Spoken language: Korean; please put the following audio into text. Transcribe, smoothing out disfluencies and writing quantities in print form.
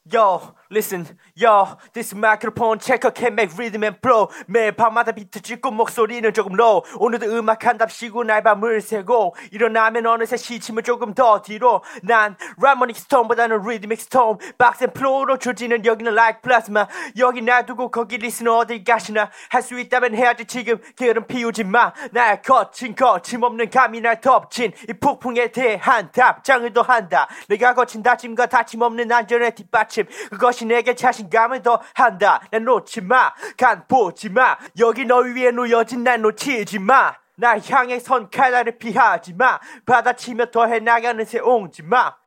Yo, listen, yo, this microphone checker can make rhythm and flow. 매일 밤마다 비트 찍고 목소리는 조금 low. 오늘도 음악 한 답시고 날 밤을 새고 일어나면 어느새 시침을 조금 더 뒤로. 난 라모닉 스톤보다는 리드믹 스톤. 박스 앤 플로우로 조지는 여기는 like plasma. 여기 놔두고 거기 리스너 어디 가시나. 할 수 있다면 해야지 지금 게으름 피우지 마. 나의 거침없는 감이 날 덮친 이 폭풍에 대한 답장을 더한다. 내가 거친 다짐과 다짐없는 안전의 뒷받침, 그것이 내게 자신감을 더한다. 난 놓지마, 간 보지마. 여기 너 위에 놓여진 날 놓치지마. 나 향해 선 칼날을 피하지마. 받아치며 더해 나가는 새 옹지마.